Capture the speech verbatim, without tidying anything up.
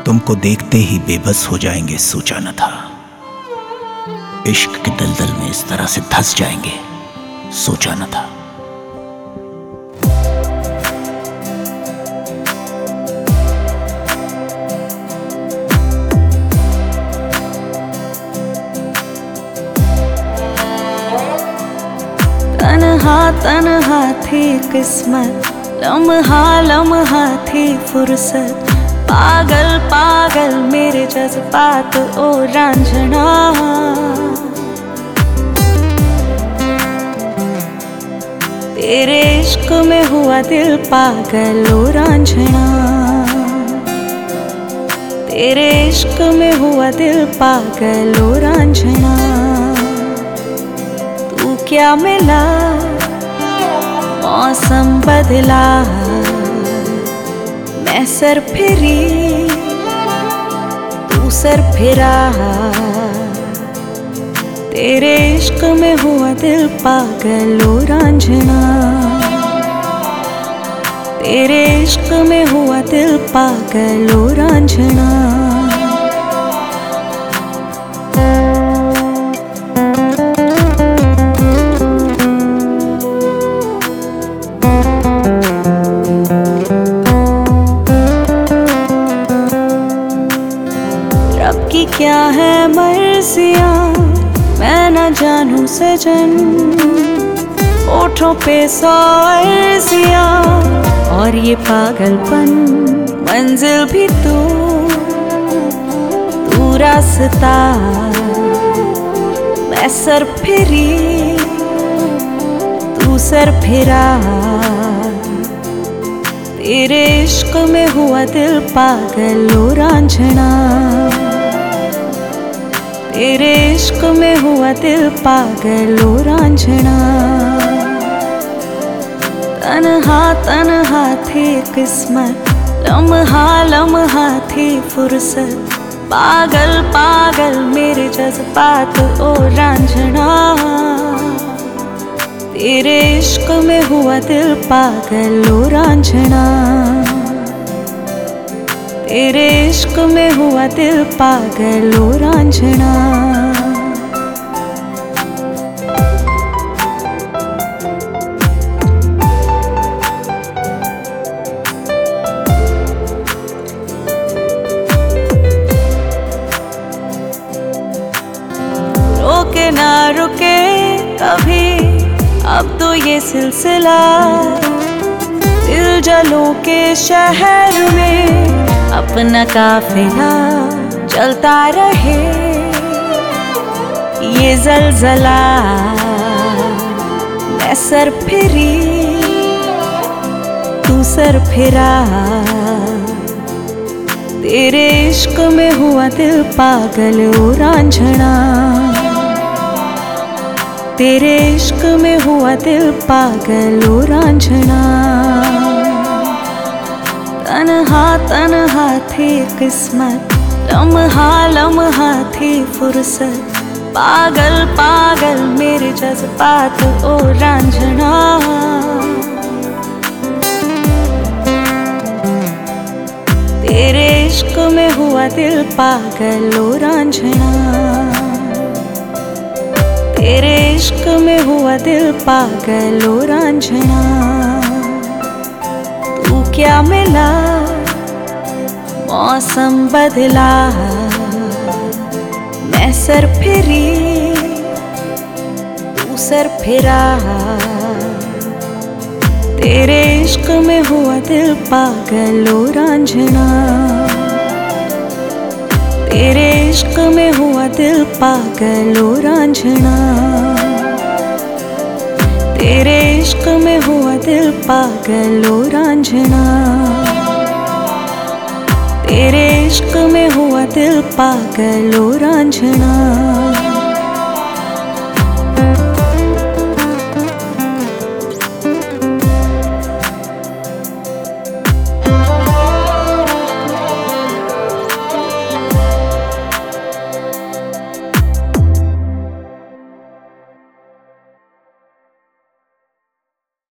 तुमको देखते ही बेबस हो जाएंगे सोचा न था। इश्क के दलदल में इस तरह से धंस जाएंगे सोचा न था। तन्हा तन्हा थी किस्मत, लम्हा लम्हा थी फुर्सत, पागल पागल मेरे जज्बात ओ रांझना। तेरे इश्क में हुआ दिल पागल ओ रांझना, तेरे इश्क में हुआ दिल पागल ओ रांझना। तू क्या मिला मौसम बदला, मैं सर फिरी तू सर फिरा। तेरे इश्क में हुआ दिल पागल ओ रांझना, तेरे इश्क में हुआ दिल पागल ओ रांझना। रब की क्या है मर्जियाँ मैं न जानूं सजन, होठों पे सौ अर्जियाँ और ये पागलपन। मंजिल भी तू तू रास्ता, मैं सर फिरी तू सर फिरा। तेरे इश्क में हुआ दिल पागल ओ रांझना, तेरे इश्क में हुआ दिल पागल ओ रांझना। तन्हा तन्हा थी किस्मत, लम्हा लम्हा थी फुर्सत, पागल पागल मेरे जज्बात ओ रांझना। तेरे इश्क में हुआ दिल पागल ओ रांझना, तेरे इश्क में हुआ दिल पागल ओ रांझना। रोके ना रुके कभी अब तो ये सिलसिला, दिल जलों के शहर में अपना काफिला चलता रहे। ये जलजला मैं सर फिरी तू सर फिरा। तेरे इश्क में हुआ दिल पागल ओ रांझना, तेरे इश्क में हुआ दिल पागल ओ रांझना। तन्हा तन्हा थी किस्मत, लम्हा लम्हा थी फुर्सत, पागल पागल मेरे जज्बात ओ रांझना। तेरे इश्क में हुआ दिल पागल ओ रांझना, तेरे इश्क में हुआ दिल पागल ओ रांझना। तू क्या मिला मौसम बदला, मैं सर फिरी तू सर फिरा। तेरे इश्क में हुआ दिल पागल ओ रांझना, तेरे इश्क में हुआ दिल पागल ओ रांझना। तेरे इश्क में हुआ दिल पागल ओ रांझना, तेरे इश्क में हुआ दिल पागल ओ रांझना।